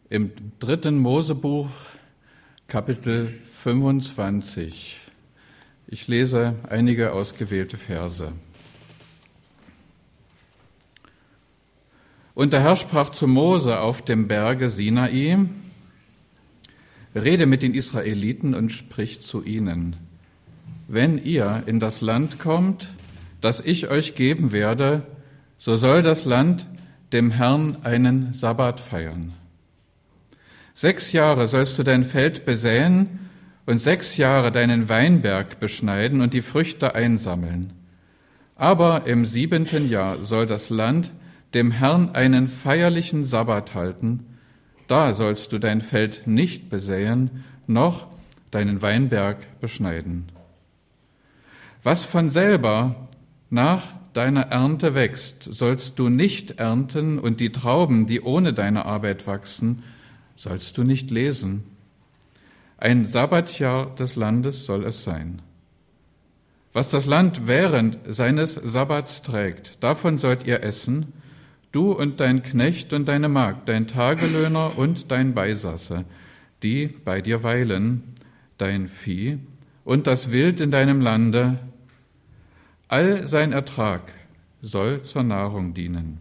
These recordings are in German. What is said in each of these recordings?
Im 3. Mosebuch, Kapitel 25. Ich lese einige ausgewählte Verse. Und der Herr sprach zu Mose auf dem Berge Sinai: Rede mit den Israeliten und sprich zu ihnen: Wenn ihr in das Land kommt, das ich euch geben werde, so soll das Land dem Herrn einen Sabbat feiern. 6 Jahre sollst du dein Feld besäen und 6 Jahre deinen Weinberg beschneiden und die Früchte einsammeln. Aber im 7. Jahr soll das Land dem Herrn einen feierlichen Sabbat halten. Da sollst du dein Feld nicht besäen, noch deinen Weinberg beschneiden. Was von selber nach deiner Ernte wächst, sollst du nicht ernten, und die Trauben, die ohne deine Arbeit wachsen, sollst du nicht lesen. Ein Sabbatjahr des Landes soll es sein. Was das Land während seines Sabbats trägt, davon sollt ihr essen, du und dein Knecht und deine Magd, dein Tagelöhner und dein Beisasse, die bei dir weilen, dein Vieh und das Wild in deinem Lande. All sein Ertrag soll zur Nahrung dienen.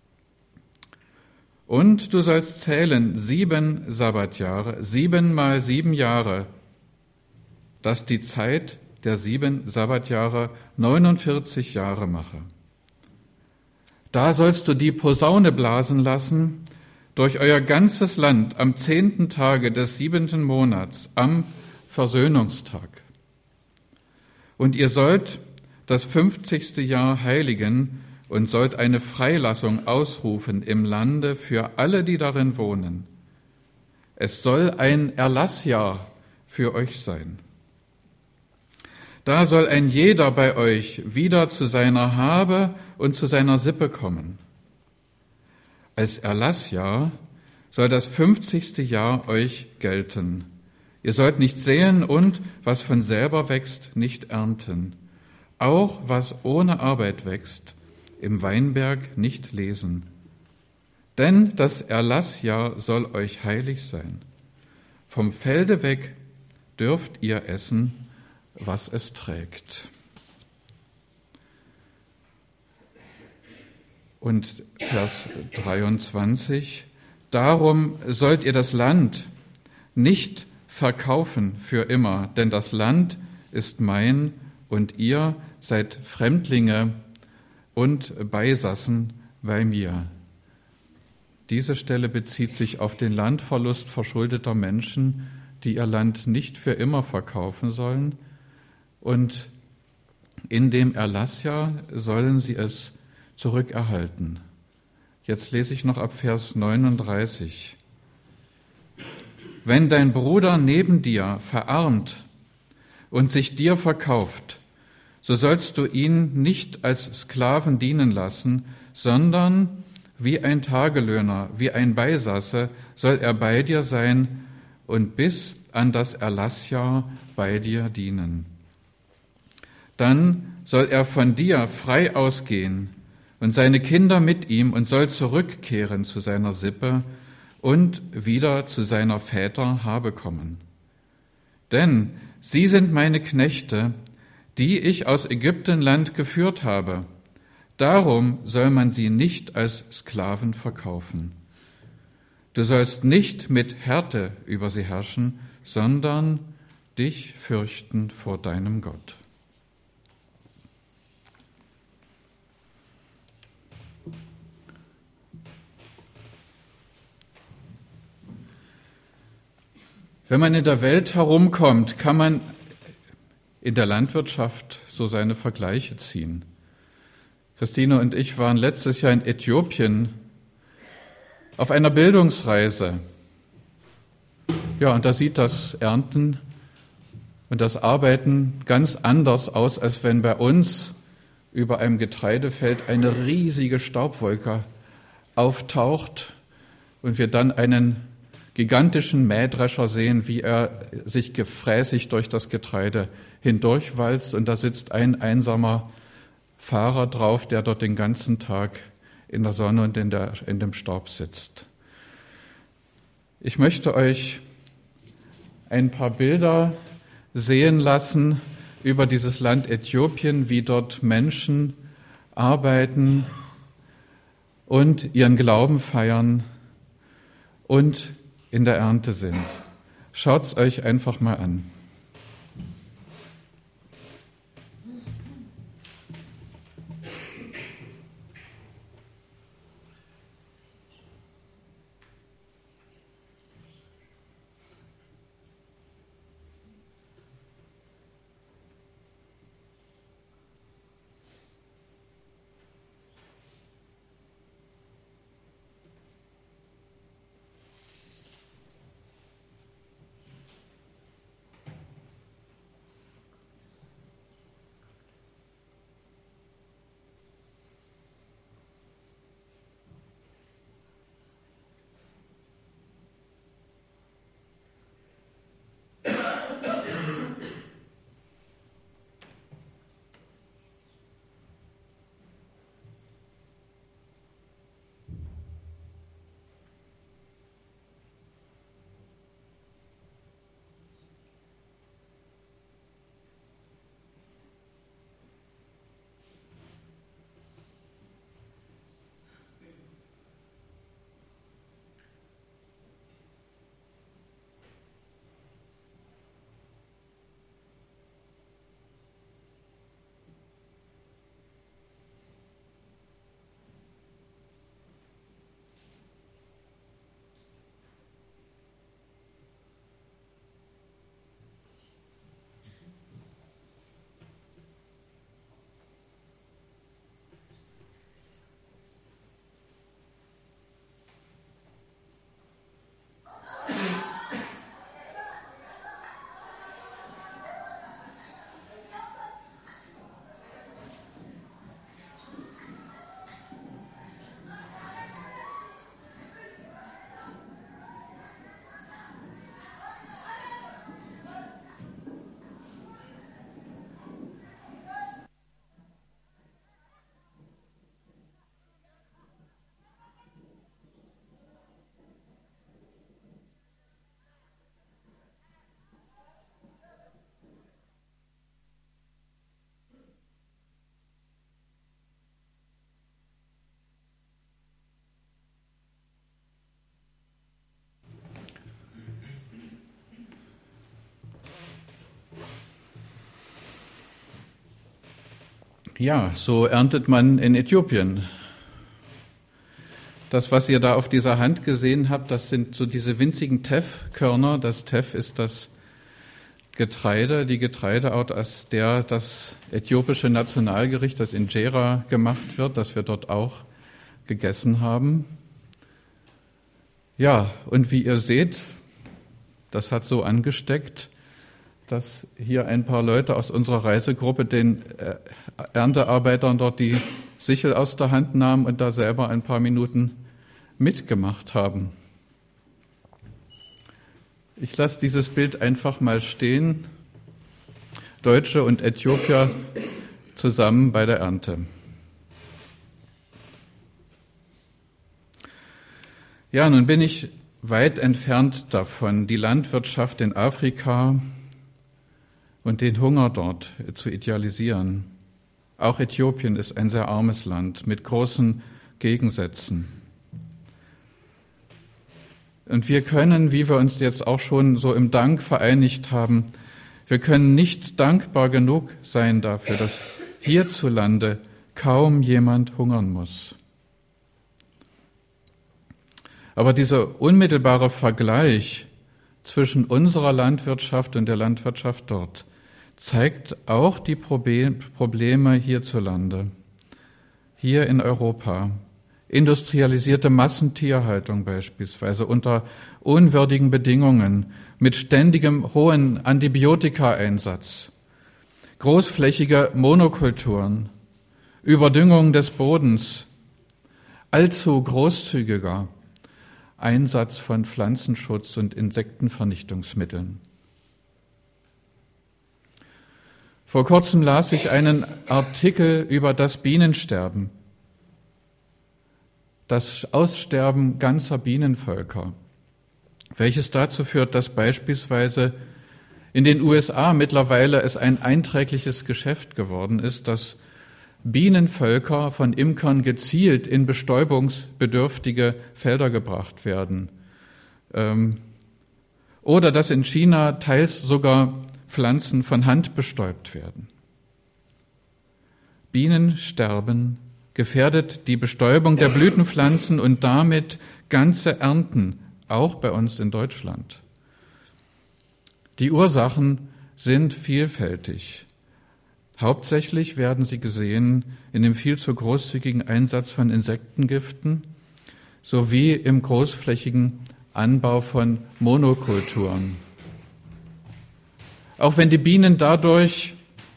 Und du sollst zählen 7 Sabbatjahre, 7 mal 7 Jahre, dass die Zeit der 7 Sabbatjahre 49 Jahre mache. Da sollst du die Posaune blasen lassen durch euer ganzes Land am 10. Tage des 7. Monats, am Versöhnungstag. Und ihr sollt das 50. Jahr heiligen und sollt eine Freilassung ausrufen im Lande für alle, die darin wohnen. Es soll ein Erlassjahr für euch sein. Da soll ein jeder bei euch wieder zu seiner Habe und zu seiner Sippe kommen. Als Erlassjahr soll das 50. Jahr euch gelten. Ihr sollt nicht säen und, was von selber wächst, nicht ernten. Auch was ohne Arbeit wächst, im Weinberg nicht lesen. Denn das Erlassjahr soll euch heilig sein. Vom Felde weg dürft ihr essen, was es trägt. Und Vers 23: Darum sollt ihr das Land nicht verkaufen für immer, denn das Land ist mein und ihr seid Fremdlinge und Beisassen bei mir. Diese Stelle bezieht sich auf den Landverlust verschuldeter Menschen, die ihr Land nicht für immer verkaufen sollen. Und in dem Erlassjahr sollen sie es zurückerhalten. Jetzt lese ich noch ab Vers 39. Wenn dein Bruder neben dir verarmt und sich dir verkauft, so sollst du ihn nicht als Sklaven dienen lassen, sondern wie ein Tagelöhner, wie ein Beisasse soll er bei dir sein und bis an das Erlassjahr bei dir dienen. Dann soll er von dir frei ausgehen und seine Kinder mit ihm und soll zurückkehren zu seiner Sippe und wieder zu seiner Väter Habe kommen. Denn sie sind meine Knechte, die ich aus Ägyptenland geführt habe. Darum soll man sie nicht als Sklaven verkaufen. Du sollst nicht mit Härte über sie herrschen, sondern dich fürchten vor deinem Gott. Wenn man in der Welt herumkommt, kann man in der Landwirtschaft so seine Vergleiche ziehen. Christine und ich waren letztes Jahr in Äthiopien auf einer Bildungsreise. Ja, und da sieht das Ernten und das Arbeiten ganz anders aus, als wenn bei uns über einem Getreidefeld eine riesige Staubwolke auftaucht und wir dann einen gigantischen Mähdrescher sehen, wie er sich gefräßig durch das Getreide hindurchwalzt, und da sitzt ein einsamer Fahrer drauf, der dort den ganzen Tag in der Sonne und in dem Staub sitzt. Ich möchte euch ein paar Bilder sehen lassen über dieses Land Äthiopien, wie dort Menschen arbeiten und ihren Glauben feiern und in der Ernte sind. Schaut's euch einfach mal an. Ja, so erntet man in Äthiopien. Das, was ihr da auf dieser Hand gesehen habt, das sind so diese winzigen Teff-Körner. Das Teff ist das Getreide, die Getreideart, aus der das äthiopische Nationalgericht, das Injera gemacht wird, das wir dort auch gegessen haben. Ja, und wie ihr seht, das hat so angesteckt, dass hier ein paar Leute aus unserer Reisegruppe den Erntearbeitern dort die Sichel aus der Hand nahmen und da selber ein paar Minuten mitgemacht haben. Ich lasse dieses Bild einfach mal stehen. Deutsche und Äthiopier zusammen bei der Ernte. Ja, nun bin ich weit entfernt davon, die Landwirtschaft in Afrika und den Hunger dort zu idealisieren. Auch Äthiopien ist ein sehr armes Land mit großen Gegensätzen. Und wir können, wie wir uns jetzt auch schon so im Dank vereinigt haben, wir können nicht dankbar genug sein dafür, dass hierzulande kaum jemand hungern muss. Aber dieser unmittelbare Vergleich zwischen unserer Landwirtschaft und der Landwirtschaft dort zeigt auch die Probleme hierzulande, hier in Europa. Industrialisierte Massentierhaltung beispielsweise unter unwürdigen Bedingungen mit ständigem hohen Antibiotikaeinsatz, großflächige Monokulturen, Überdüngung des Bodens, allzu großzügiger Einsatz von Pflanzenschutz und Insektenvernichtungsmitteln. Vor kurzem las ich einen Artikel über das Bienensterben, das Aussterben ganzer Bienenvölker. welches dazu führt, dass beispielsweise in den USA mittlerweile es ein einträgliches Geschäft geworden ist, dass Bienenvölker von Imkern gezielt in bestäubungsbedürftige Felder gebracht werden. Oder dass in China teils sogar Pflanzen von Hand bestäubt werden. Bienensterben gefährdet die Bestäubung der Blütenpflanzen und damit ganze Ernten, auch bei uns in Deutschland. Die Ursachen sind vielfältig. Hauptsächlich werden sie gesehen in dem viel zu großzügigen Einsatz von Insektengiften sowie im großflächigen Anbau von Monokulturen. Auch wenn die Bienen dadurch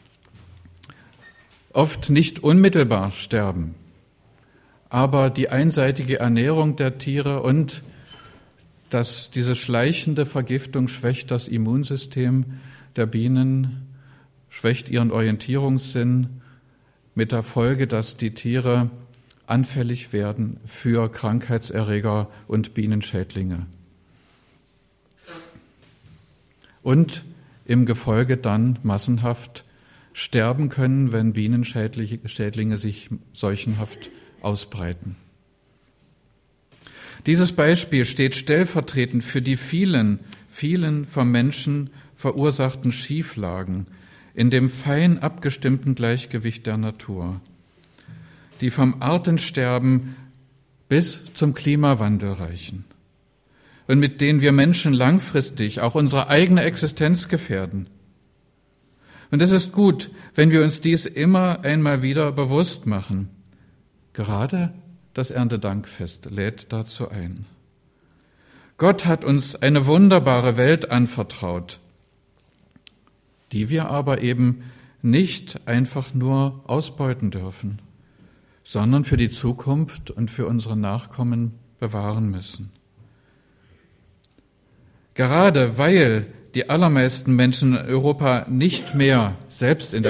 oft nicht unmittelbar sterben, aber die einseitige Ernährung der Tiere und diese schleichende Vergiftung schwächt das Immunsystem der Bienen, schwächt ihren Orientierungssinn mit der Folge, dass die Tiere anfällig werden für Krankheitserreger und Bienenschädlinge. Und im Gefolge dann massenhaft sterben können, wenn Bienenschädlinge sich seuchenhaft ausbreiten. Dieses Beispiel steht stellvertretend für die vielen vom Menschen verursachten Schieflagen in dem fein abgestimmten Gleichgewicht der Natur, die vom Artensterben bis zum Klimawandel reichen und mit denen wir Menschen langfristig auch unsere eigene Existenz gefährden. Und es ist gut, wenn wir uns dies immer einmal wieder bewusst machen. Gerade das Erntedankfest lädt dazu ein. Gott hat uns eine wunderbare Welt anvertraut, die wir aber eben nicht einfach nur ausbeuten dürfen, sondern für die Zukunft und für unsere Nachkommen bewahren müssen. Gerade weil die allermeisten Menschen in Europa nicht mehr selbst in der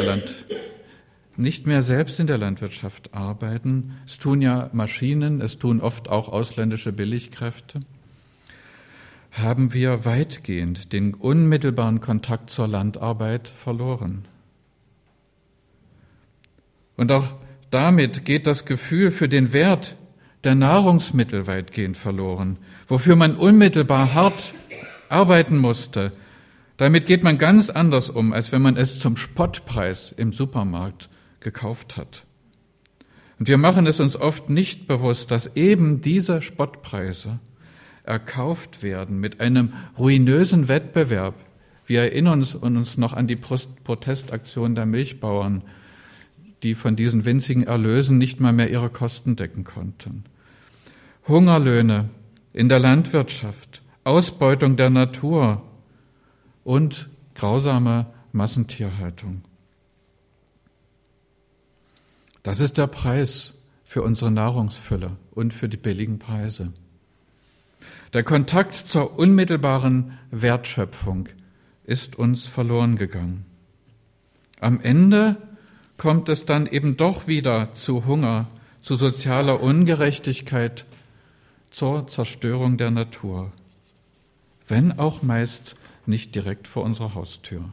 Landwirtschaft arbeiten, es tun ja Maschinen, es tun oft auch ausländische Billigkräfte, haben wir weitgehend den unmittelbaren Kontakt zur Landarbeit verloren. Und auch damit geht das Gefühl für den Wert der Nahrungsmittel weitgehend verloren, wofür man unmittelbar hart arbeiten musste. Damit geht man ganz anders um, als wenn man es zum Spottpreis im Supermarkt gekauft hat. Und wir machen es uns oft nicht bewusst, dass eben diese Spottpreise erkauft werden mit einem ruinösen Wettbewerb. Wir erinnern uns noch an die Protestaktion der Milchbauern, die von diesen winzigen Erlösen nicht mal mehr ihre Kosten decken konnten. Hungerlöhne in der Landwirtschaft, Ausbeutung der Natur und grausame Massentierhaltung. Das ist der Preis für unsere Nahrungsfülle und für die billigen Preise. Der Kontakt zur unmittelbaren Wertschöpfung ist uns verloren gegangen. Am Ende kommt es dann eben doch wieder zu Hunger, zu sozialer Ungerechtigkeit, zur Zerstörung der Natur, wenn auch meist nicht direkt vor unserer Haustür.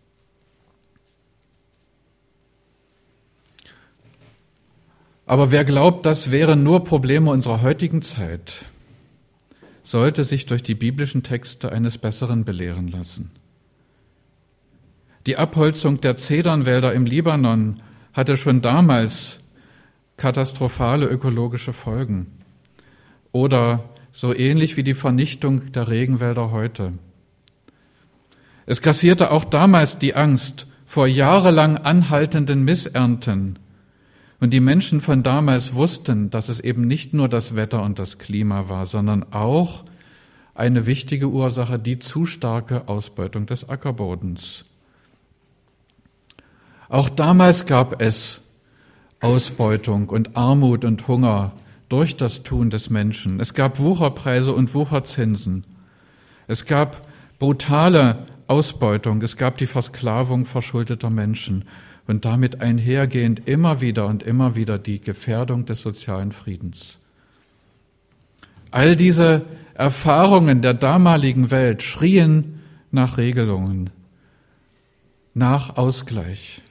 Aber wer glaubt, das wären nur Probleme unserer heutigen Zeit, sollte sich durch die biblischen Texte eines Besseren belehren lassen. Die Abholzung der Zedernwälder im Libanon hatte schon damals katastrophale ökologische Folgen oder so ähnlich wie die Vernichtung der Regenwälder heute. Es grassierte auch damals die Angst vor jahrelang anhaltenden Missernten. Und die Menschen von damals wussten, dass es eben nicht nur das Wetter und das Klima war, sondern auch eine wichtige Ursache, die zu starke Ausbeutung des Ackerbodens. Auch damals gab es Ausbeutung und Armut und Hunger durch das Tun des Menschen. Es gab Wucherpreise und Wucherzinsen. Es gab brutale Ausbeutung, es gab die Versklavung verschuldeter Menschen. Und damit einhergehend immer wieder die Gefährdung des sozialen Friedens. All diese Erfahrungen der damaligen Welt schrien nach Regelungen, nach Ausgleich.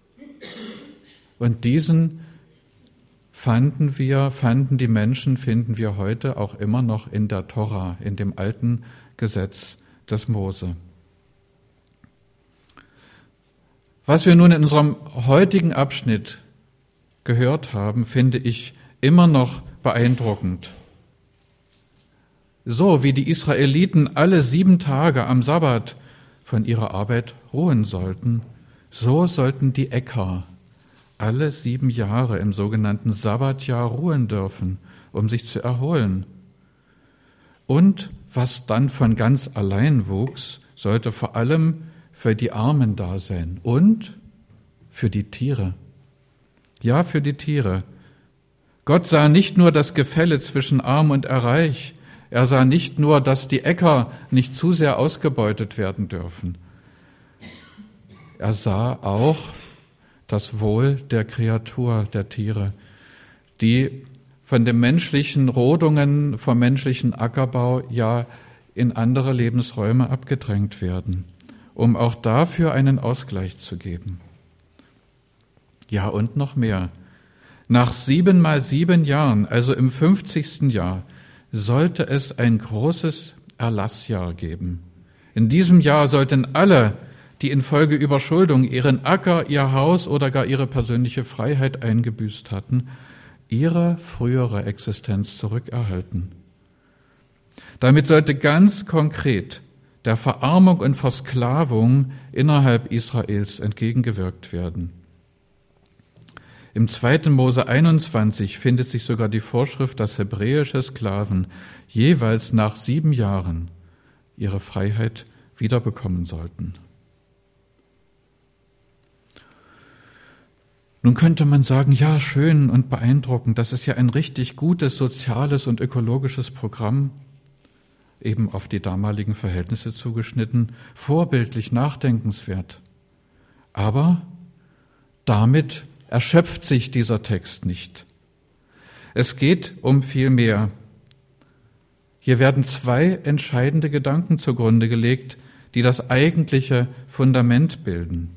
Und diesen finden die Menschen heute auch immer noch in der Tora, in dem alten Gesetz des Mose. Was wir nun in unserem heutigen Abschnitt gehört haben, finde ich immer noch beeindruckend. So wie die Israeliten alle 7 Tage am Sabbat von ihrer Arbeit ruhen sollten, so sollten die Äcker alle 7 Jahre im sogenannten Sabbatjahr ruhen dürfen, um sich zu erholen. Und was dann von ganz allein wuchs, sollte vor allem für die Armen da sein und für die Tiere. Ja, für die Tiere. Gott sah nicht nur das Gefälle zwischen Arm und Reich, er sah nicht nur, dass die Äcker nicht zu sehr ausgebeutet werden dürfen. Er sah auch das Wohl der Kreatur, der Tiere, die von den menschlichen Rodungen, vom menschlichen Ackerbau ja in andere Lebensräume abgedrängt werden, um auch dafür einen Ausgleich zu geben. Ja, und noch mehr. Nach 7 mal 7 Jahren, also im 50. Jahr, sollte es ein großes Erlassjahr geben. In diesem Jahr sollten alle, die infolge Überschuldung ihren Acker, ihr Haus oder gar ihre persönliche Freiheit eingebüßt hatten, ihre frühere Existenz zurückerhalten. Damit sollte ganz konkret der Verarmung und Versklavung innerhalb Israels entgegengewirkt werden. Im 2. Mose 21 findet sich sogar die Vorschrift, dass hebräische Sklaven jeweils nach 7 Jahren ihre Freiheit wiederbekommen sollten. Nun könnte man sagen, ja, schön und beeindruckend, das ist ja ein richtig gutes soziales und ökologisches Programm, eben auf die damaligen Verhältnisse zugeschnitten, vorbildlich nachdenkenswert. Aber damit erschöpft sich dieser Text nicht. Es geht um viel mehr. Hier werden 2 entscheidende Gedanken zugrunde gelegt, die das eigentliche Fundament bilden.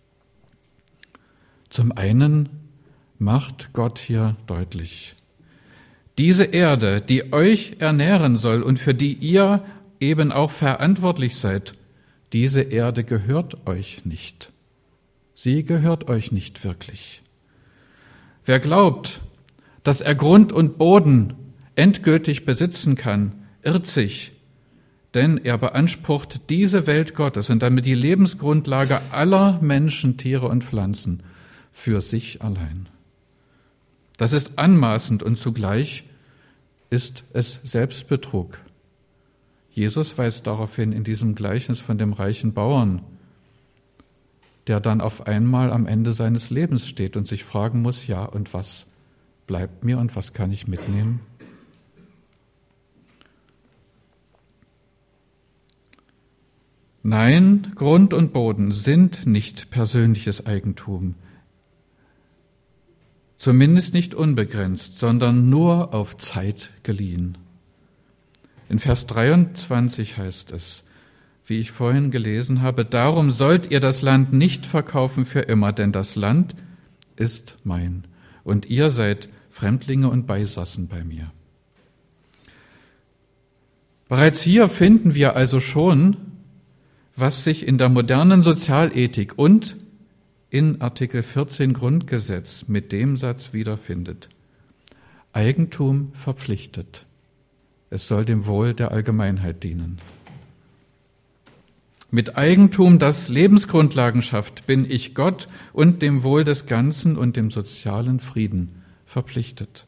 Zum einen macht Gott hier deutlich: Diese Erde, die euch ernähren soll und für die ihr eben auch verantwortlich seid, diese Erde gehört euch nicht. Sie gehört euch nicht wirklich. Wer glaubt, dass er Grund und Boden endgültig besitzen kann, irrt sich, denn er beansprucht diese Welt Gottes und damit die Lebensgrundlage aller Menschen, Tiere und Pflanzen für sich allein. Das ist anmaßend und zugleich ist es Selbstbetrug. Jesus weist darauf hin in diesem Gleichnis von dem reichen Bauern, der dann auf einmal am Ende seines Lebens steht und sich fragen muss, ja, und was bleibt mir und was kann ich mitnehmen? Nein, Grund und Boden sind nicht persönliches Eigentum, zumindest nicht unbegrenzt, sondern nur auf Zeit geliehen. In Vers 23 heißt es, wie ich vorhin gelesen habe, darum sollt ihr das Land nicht verkaufen für immer, denn das Land ist mein und ihr seid Fremdlinge und Beisassen bei mir. Bereits hier finden wir also schon, was sich in der modernen Sozialethik und in Artikel 14 Grundgesetz mit dem Satz wiederfindet: Eigentum verpflichtet. Es soll dem Wohl der Allgemeinheit dienen. Mit Eigentum, das Lebensgrundlagen schafft, bin ich Gott und dem Wohl des Ganzen und dem sozialen Frieden verpflichtet.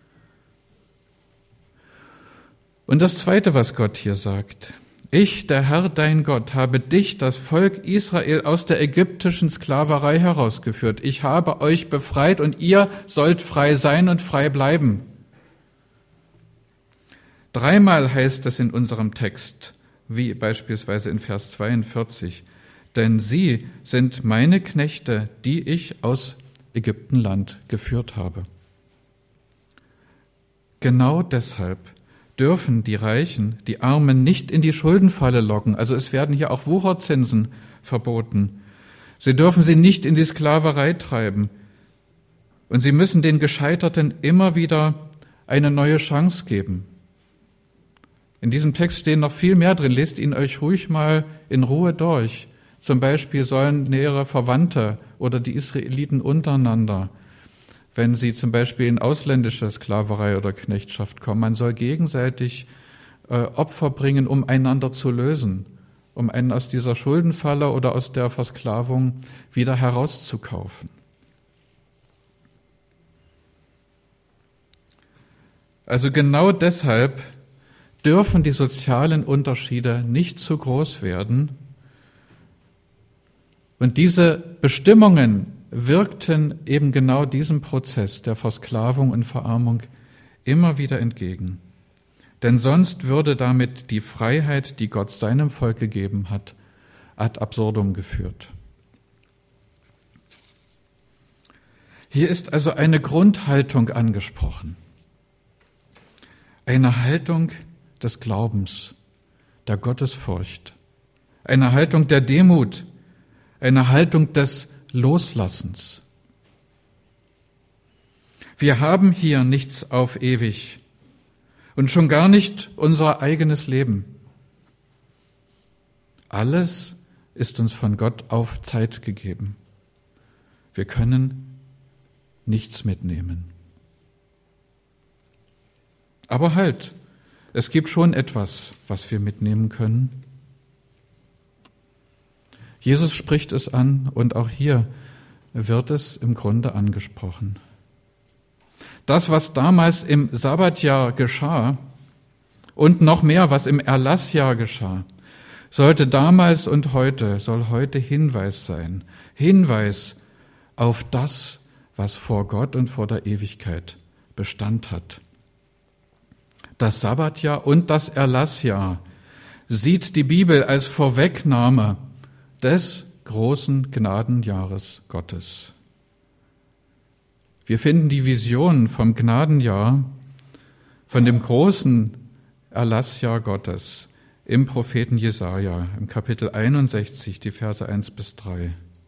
Und das Zweite, was Gott hier sagt: Ich, der Herr, dein Gott, habe dich, das Volk Israel, aus der ägyptischen Sklaverei herausgeführt. Ich habe euch befreit und ihr sollt frei sein und frei bleiben. 3-mal heißt es in unserem Text, wie beispielsweise in Vers 42, denn sie sind meine Knechte, die ich aus Ägyptenland geführt habe. Genau deshalb dürfen die Reichen die Armen nicht in die Schuldenfalle locken. Also es werden hier auch Wucherzinsen verboten. Sie dürfen sie nicht in die Sklaverei treiben. Und sie müssen den Gescheiterten immer wieder eine neue Chance geben. In diesem Text stehen noch viel mehr drin. Lest ihn euch ruhig mal in Ruhe durch. Zum Beispiel sollen nähere Verwandte oder die Israeliten untereinander, wenn sie zum Beispiel in ausländische Sklaverei oder Knechtschaft kommen, man soll gegenseitig Opfer bringen, um einander zu lösen, um einen aus dieser Schuldenfalle oder aus der Versklavung wieder herauszukaufen. Also genau deshalb dürfen die sozialen Unterschiede nicht zu groß werden. Und diese Bestimmungen wirkten eben genau diesem Prozess der Versklavung und Verarmung immer wieder entgegen. Denn sonst würde damit die Freiheit, die Gott seinem Volk gegeben hat, ad absurdum geführt. Hier ist also eine Grundhaltung angesprochen. Eine Haltung des Glaubens, der Gottesfurcht, eine Haltung der Demut, eine Haltung des Loslassens. Wir haben hier nichts auf ewig und schon gar nicht unser eigenes Leben. Alles ist uns von Gott auf Zeit gegeben. Wir können nichts mitnehmen. Aber halt, es gibt schon etwas, was wir mitnehmen können. Jesus spricht es an und auch hier wird es im Grunde angesprochen. Das, was damals im Sabbatjahr geschah und noch mehr, was im Erlassjahr geschah, soll heute Hinweis sein. Hinweis auf das, was vor Gott und vor der Ewigkeit Bestand hat. Das Sabbatjahr und das Erlassjahr sieht die Bibel als Vorwegnahme des großen Gnadenjahres Gottes. Wir finden die Vision vom Gnadenjahr, von dem großen Erlassjahr Gottes im Propheten Jesaja, im Kapitel 61, die Verse 1-3.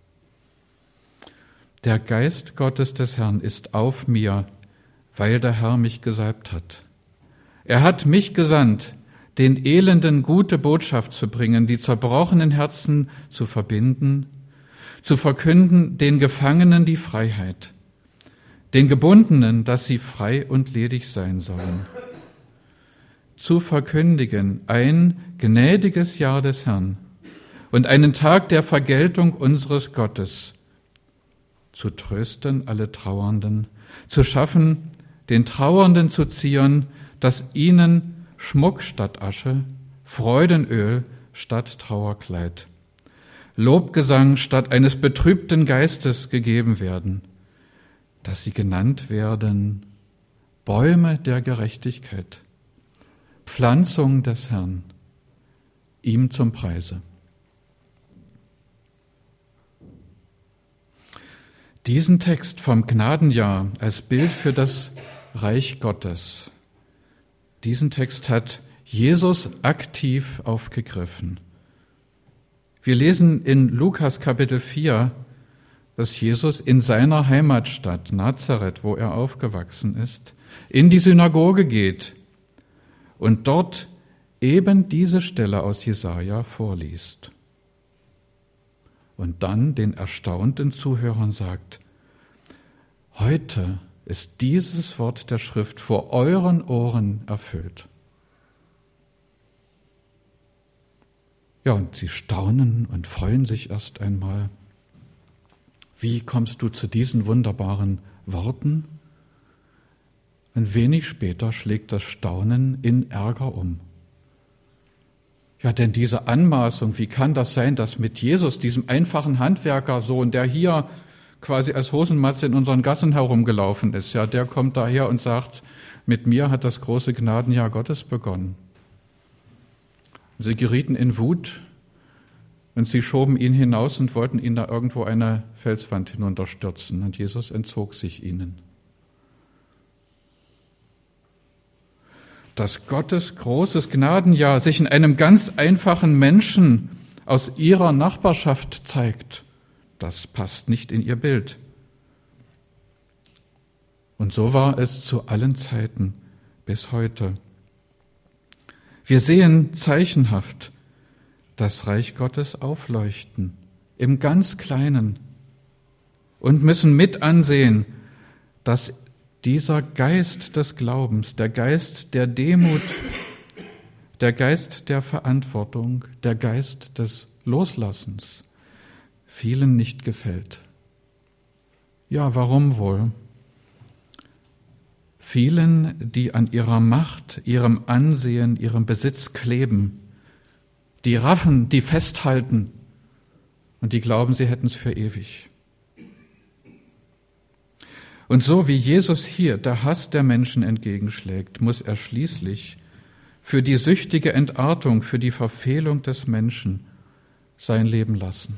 Der Geist Gottes des Herrn ist auf mir, weil der Herr mich gesalbt hat. Er hat mich gesandt, den Elenden gute Botschaft zu bringen, die zerbrochenen Herzen zu verbinden, zu verkünden den Gefangenen die Freiheit, den Gebundenen, dass sie frei und ledig sein sollen, zu verkündigen ein gnädiges Jahr des Herrn und einen Tag der Vergeltung unseres Gottes, zu trösten alle Trauernden, zu schaffen, den Trauernden zu ziehen, dass ihnen Schmuck statt Asche, Freudenöl statt Trauerkleid, Lobgesang statt eines betrübten Geistes gegeben werden, dass sie genannt werden Bäume der Gerechtigkeit, Pflanzung des Herrn, ihm zum Preise. Diesen Text vom Gnadenjahr als Bild für das Reich Gottes, diesen Text hat Jesus aktiv aufgegriffen. Wir lesen in Lukas Kapitel 4, dass Jesus in seiner Heimatstadt Nazareth, wo er aufgewachsen ist, in die Synagoge geht und dort eben diese Stelle aus Jesaja vorliest. Und dann den erstaunten Zuhörern sagt: Heute ist dieses Wort der Schrift vor euren Ohren erfüllt. Ja, und sie staunen und freuen sich erst einmal. Wie kommst du zu diesen wunderbaren Worten? Und wenig später schlägt das Staunen in Ärger um. Ja, denn diese Anmaßung, wie kann das sein, dass mit Jesus, diesem einfachen Handwerkersohn, der hier quasi als Hosenmatze in unseren Gassen herumgelaufen ist, ja, der kommt daher und sagt, mit mir hat das große Gnadenjahr Gottes begonnen. Sie gerieten in Wut und sie schoben ihn hinaus und wollten ihn da irgendwo eine Felswand hinunterstürzen, und Jesus entzog sich ihnen. dass Gottes großes Gnadenjahr sich in einem ganz einfachen Menschen aus ihrer Nachbarschaft zeigt, das passt nicht in ihr Bild. Und so war es zu allen Zeiten bis heute. Wir sehen zeichenhaft das Reich Gottes aufleuchten, im ganz Kleinen, und müssen mit ansehen, dass dieser Geist des Glaubens, der Geist der Demut, der Geist der Verantwortung, der Geist des Loslassens vielen nicht gefällt. Ja, warum wohl? Vielen, die an ihrer Macht, ihrem Ansehen, ihrem Besitz kleben, die raffen, die festhalten und die glauben, sie hätten es für ewig. Und so wie Jesus hier der Hass der Menschen entgegenschlägt, muss er schließlich für die süchtige Entartung, für die Verfehlung des Menschen sein Leben lassen.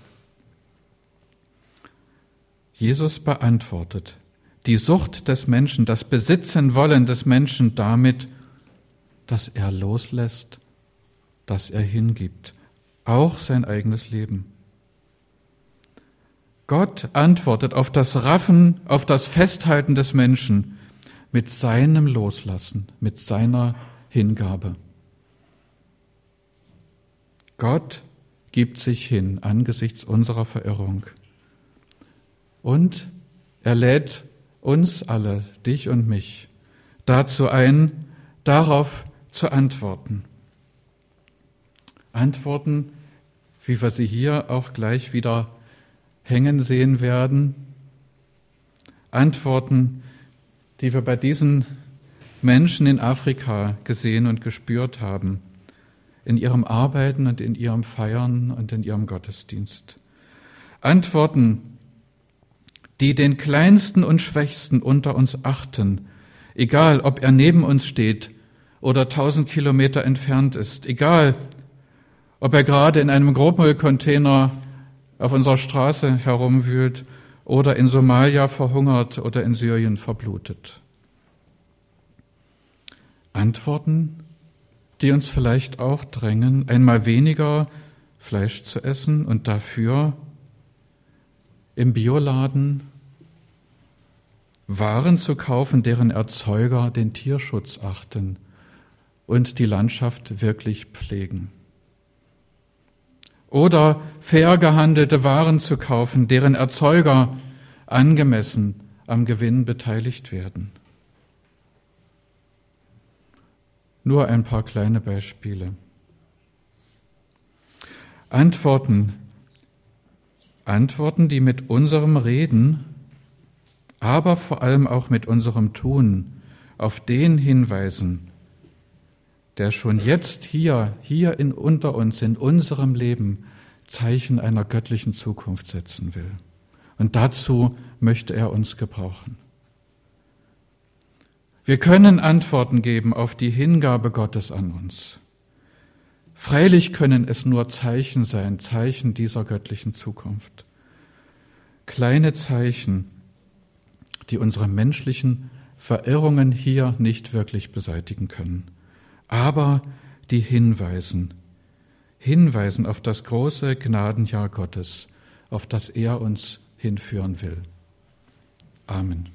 Jesus beantwortet die Sucht des Menschen, das Besitzenwollen des Menschen damit, dass er loslässt, dass er hingibt, auch sein eigenes Leben. Gott antwortet auf das Raffen, auf das Festhalten des Menschen mit seinem Loslassen, mit seiner Hingabe. Gott gibt sich hin angesichts unserer Verirrung. Und er lädt uns alle, dich und mich, dazu ein, darauf zu antworten. Antworten, wie wir sie hier auch gleich wieder hängen sehen werden. Antworten, die wir bei diesen Menschen in Afrika gesehen und gespürt haben, in ihrem Arbeiten und in ihrem Feiern und in ihrem Gottesdienst. Antworten, die den Kleinsten und Schwächsten unter uns achten, egal ob er neben uns steht oder 1000 Kilometer entfernt ist, egal ob er gerade in einem Grobmüllcontainer auf unserer Straße herumwühlt oder in Somalia verhungert oder in Syrien verblutet. Antworten, die uns vielleicht auch drängen, einmal weniger Fleisch zu essen und dafür im Bioladen Waren zu kaufen, deren Erzeuger den Tierschutz achten und die Landschaft wirklich pflegen. Oder fair gehandelte Waren zu kaufen, deren Erzeuger angemessen am Gewinn beteiligt werden. Nur ein paar kleine Beispiele. Antworten, die mit unserem Reden, aber vor allem auch mit unserem Tun auf den hinweisen, der schon jetzt hier unter uns, in unserem Leben, Zeichen einer göttlichen Zukunft setzen will. Und dazu möchte er uns gebrauchen. Wir können Antworten geben auf die Hingabe Gottes an uns. Freilich können es nur Zeichen sein, Zeichen dieser göttlichen Zukunft. Kleine Zeichen, die unsere menschlichen Verirrungen hier nicht wirklich beseitigen können, aber die hinweisen auf das große Gnadenjahr Gottes, auf das er uns hinführen will. Amen.